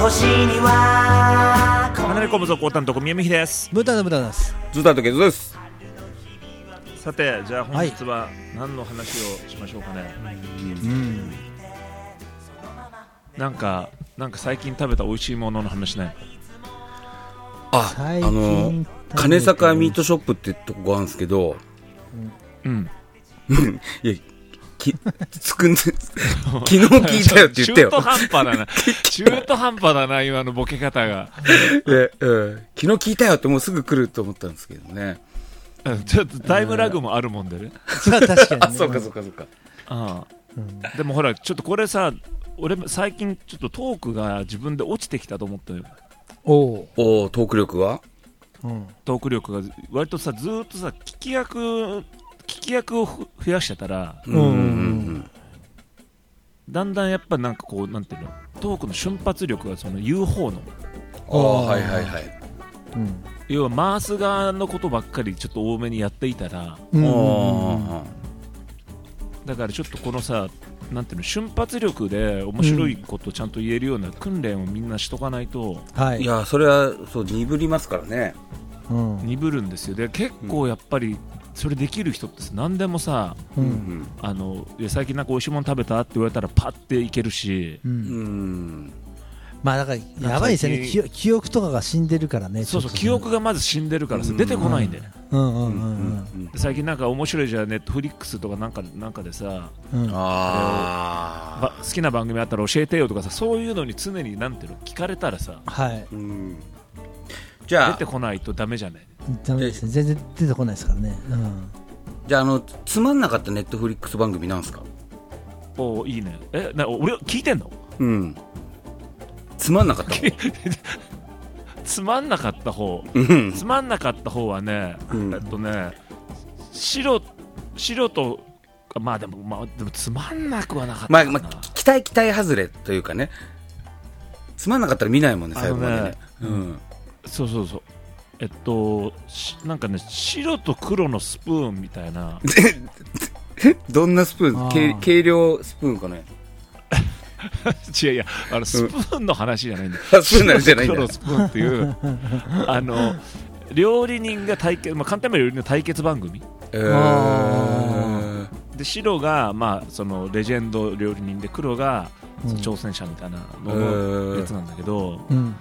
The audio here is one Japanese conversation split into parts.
星には離れ込むぞ高担当宮美です。 無駄です。 ズタとケツです。 さてじゃあ本日は何の話をしましょうかね。なんか最近食べた美味しいものの話ない？ 金坂ミートショップってとこがあるんですけど、いや昨日聞いたよって言ってよ。 中途半端だな今のボケ方が。 昨日聞いたよってもうすぐ来ると思ったんですけどね。 ちょっとタイムラグもあるもんでね。 確かに、ね。 そうか。 でもほらちょっとこれさ、俺最近ちょっとトークが自分で落ちてきたと思ったよ。 トーク力が、 トーク力が割とさずーっとさ聞き役を増やしてたら、だんだんやっぱなんかこうなんていうの、トークの瞬発力がその言う方の、要は回す側のことばっかりちょっと多めにやっていたら、だからちょっとこのさなんていうの、瞬発力で面白いことちゃんと言えるような訓練をみんなしとかないと、 いやそれはそう鈍りますからね。 鈍るんですよ。で結構やっぱりそれできる人って何でもさ、最近なんか美味しいもの食べたって言われたらパッていけるし、 まあだからやばいですよね、記憶とかが死んでるからね。 そう記憶がまず死んでるからさ、出てこないんだよね。最近なんか面白いじゃん、ネットフリックスとかなんかでさ、好きな番組あったら教えてよとかさ、そういうのに常になんていうの聞かれたらさ、 じゃあ出てこないとダメじゃない。 ダメですね、全然出てこないですからね。 じゃあつまんなかったネットフリックス番組なんですか？ いいね。俺聞いてんの？ つまんなかった方つまんなかった方はね、白とまあでもつまんなくはなかったかな。 期待外れというかね、つまんなかったら見ないもんね最後までね。 そうなんかね、白と黒のスプーンみたいなどんなスプーン？軽量スプーンかね。 違う、いやスプーンの話じゃないんだよ。 スプーンじゃないんだよ。 白と黒のスプーンっていう料理人が簡単に言う料理人の対決番組で、白がそのレジェンド料理人で、黒がその挑戦者みたいなのやつなんだけど、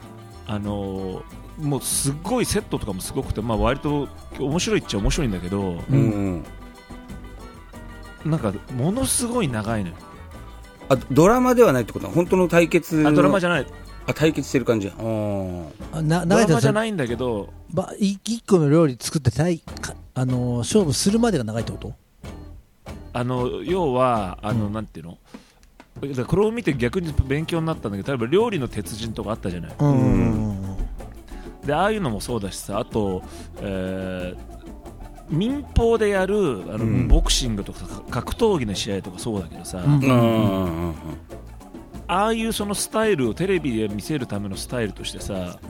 もうすっごいセットとかもすごくて、割と面白いっちゃ面白いんだけど、なんかものすごい長いのよ。 ドラマではないってことは本当の対決？ ドラマじゃない。 対決してる感じ。 ドラマじゃないんだけど、 一個の料理作って勝負するまでが長いってこと？ 要はなんていうの、これを見て逆に勉強になったんだけど、例えば料理の鉄人とかあったじゃない。でああいうのもそうだしさ、あと、民放でやるボクシングとか格闘技の試合とかそうだけどさ、ああいうそのスタイルをテレビで見せるためのスタイルとしてさ、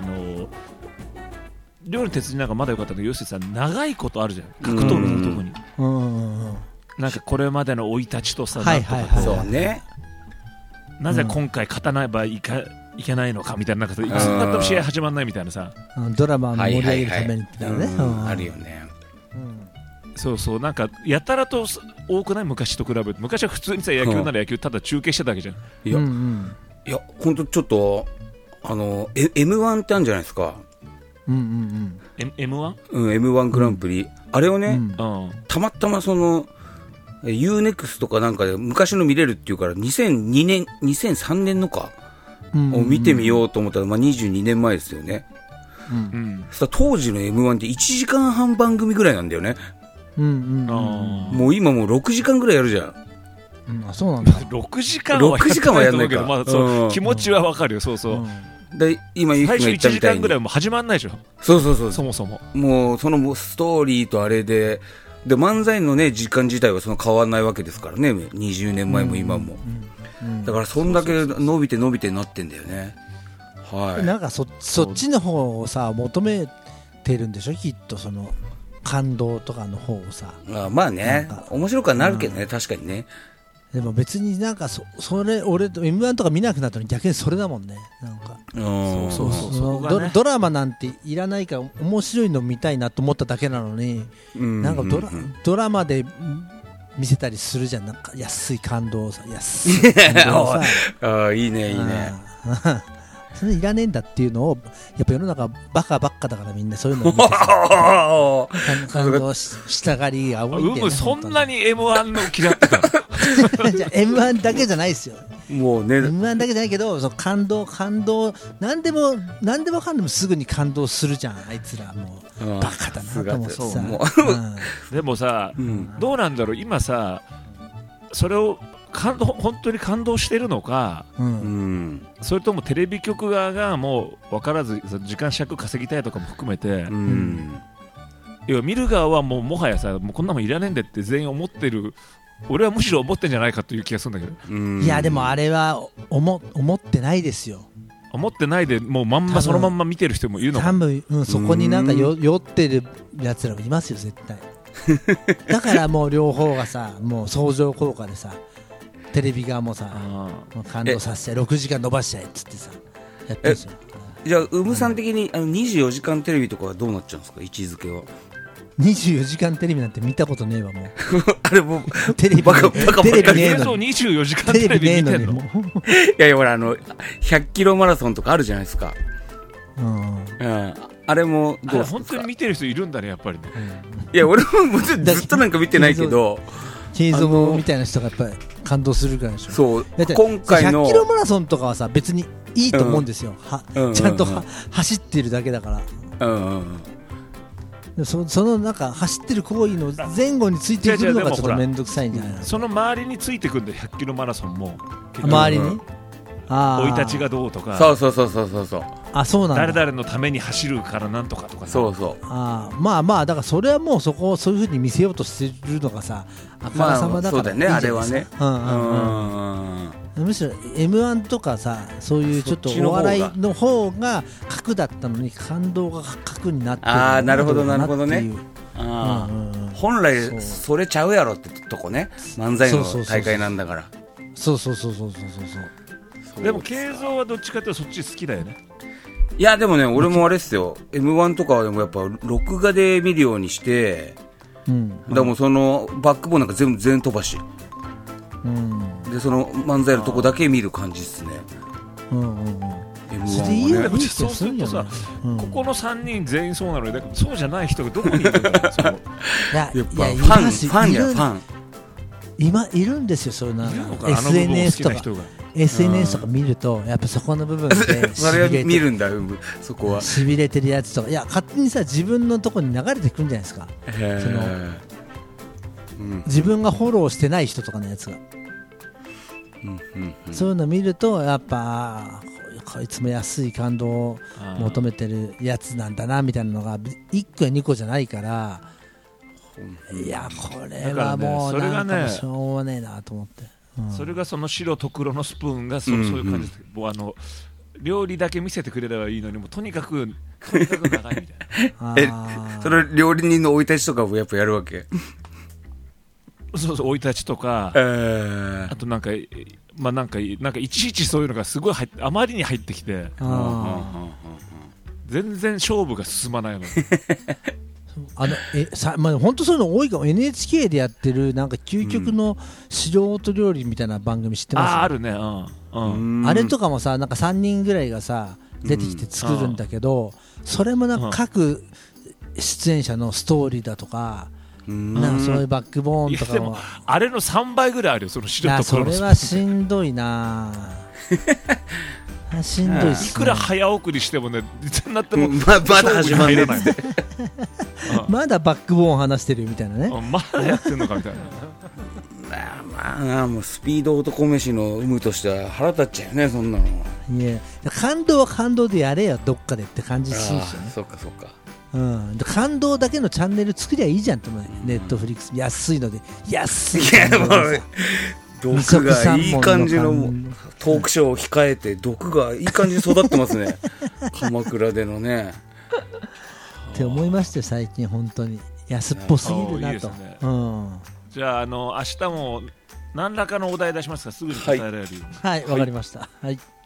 料理鉄人なんかまだよかったけど、要するにさ長いことあるじゃん、格闘技のとこに。なんかこれまでの生い立ちとさ、 そうね、 なぜ今回勝たないばいけないのかみたいな、なんかいつになっても試合始まんないみたいなさ、 ドラマを盛り上げるためにってね、 あるよね。 そうなんかやたらと多くない？昔と比べて。昔は普通にさ野球なら野球ただ中継してただけじゃん。 いや本当ちょっとM1 ってあるんじゃないですか。 M1？ M1 グランプリ、あれをね、たまたまそのUNEXT とかなんかで昔の見れるっていうから、2003年のかを見てみようと思ったら、22年前ですよね。そしたら当時の M1 って1時間半番組ぐらいなんだよね。もう今もう6時間ぐらいやるじゃん。 そうなんだ。 6時間はやんないけど、気持ちはわかるよ。 で今最初1時間ぐらいも始まんないでしょ。そもそももうそのストーリーとあれで漫才のね時間自体はその変わらないわけですからね、20年前も今も。だからそんだけ伸びてなってんだよね。 なんかそっちの方をさ求めてるんでしょ、きっと。その感動とかの方をさ。 まあね、面白くはなるけどね、確かにね。 でも別になんかそれ俺 M1 とか見なくなったのに逆にそれだもんね。なんかそうドラマなんていらないから面白いの見たいなと思っただけなのに、なんかドラマで見せたりするじゃん。なんか安い感動さ、安い感動さあいいねいいねそれいらねえんだっていうのをやっぱ世の中バカばっかだからみんなそういうのを見て感動したがりが多いんだよね。 そんなに M1 の嫌ってたじゃ M1 だけじゃないですよ。 もうね M1 だけじゃないけど、その感動何でもかんでもすぐに感動するじゃんあいつら。もうバカだなと思ってさ。 でもさ、どうなんだろう今さ、それを本当に感動してるのか、それともテレビ局側がもう分からず時間尺稼ぎたいとかも含めて、要は見る側はもはやさ、もうこんなもんいらねえんでって全員思ってる。俺はむしろ思ってんじゃないかという気がするんだけど。 いやでもあれは思ってないですよ。 思ってないでもうそのまんま見てる人もいるのか。 多分、そこになんか酔ってるやつらもいますよ絶対。だからもう両方がさ、もう相乗効果でさ、テレビ側もさ、もう感動させちゃ6時間伸ばしちゃえっつってさやってるんですよ。 じゃあウムさん的に24時間テレビとかはどうなっちゃうんですか、位置づけは。 24時間テレビなんて見たことねえわもう。 あれもうテレビねえのに。 24時間テレビ見てんの。 いやいやほら100キロマラソンとかあるじゃないですか。あれもどうですか。 本当に見てる人いるんだねやっぱりね。 いや俺もずっとなんか見てないけど。 継続みたいな人がやっぱり感動するからでしょ。 そうだって今回の 100キロマラソンとかはさ別にいいと思うんですよ。ちゃんと走ってるだけだから。そのなんか走ってる行為の前後についてくるのがちょっと面倒くさいんじゃないの。 その周りについてくるんで100キロマラソンも周りに生い立ちがどうとか。 そうあ、そうなんだ。 誰々のために走るからなんとかとか。 そうまあだからそれはもうそこをそういう風に見せようとしてるのがさ、あからさまだからいいじゃないですか。 そうだねあれはね。 むしろ M1 とかさ、そういうちょっとお笑いの方が核だったのに感動が核になってる。 なるほどね。本来それちゃうやろってとこね。漫才の大会なんだから。 そうでも慶三はどっちかというとそっち好きだよね。 いやでもね俺もあれっすよ。 M1 とかはでもやっぱ録画で見るようにして、だからもうそのバックボーンなんか全飛ばし、でその漫才のとこだけ見る感じっすね。 M1 はね。 そうするとさ、ここの3人全員そうなのに、だからそうじゃない人がどこにいるの。やっぱファンじゃん、ファン今いるんですよ。そういうの SNS とか見るとやっぱそこの部分でそれを見るんだ。そこはしびれてるやつとか、いや勝手にさ自分のとこに流れてくるんじゃないですか。自分がフォローしてない人とかのやつが、そういうの見るとやっぱこいつも安い感動を求めてるやつなんだなみたいなのが1個や2個じゃないから、いやこれはもうなんかしょうがねえなと思って。 それがその白と黒のスプーンがそういう感じです。もう料理だけ見せてくれればいいのにもうとにかく長いみたいな。それ料理人の生い立ちとかもやっぱやるわけ。 そう生い立ちとか、あとなんかいちいちそういうのがすごいあまりに入ってきて、全然勝負が進まないの。 本当そういうの多いかも。 NHK でやってるなんか究極の素人料理みたいな番組知ってます？ あるね。 あれとかもさ、なんか3人ぐらいがさ出てきて作るんだけど、それもなんか各出演者のストーリーだとか、なんかそういうバックボーンとかも。 あれの3倍ぐらいあるよ、その白と黒の。 それはしんどいな。しんどいっすね。 いくら早送りしてもね、実になってもまだ始まんねえって。 まだバックボーン話してるみたいなね。 まだやってんのかみたいな。もうスピード男飯の有無としては腹立っちゃうよね、そんなの。 いや感動は感動でやれよどっかでって感じするしね。 そうかそうか。 感動だけのチャンネル作りゃいいじゃんと思う。ネットフリックス安いので安い。 毒がいい感じのトークショーを控えて毒がいい感じに育ってますね。鎌倉でのね。 って思いましたよ最近本当に安っぽすぎるなと。 じゃあ明日も何らかのお題出しますからすぐに答えられるように。 はい、わかりました。はい。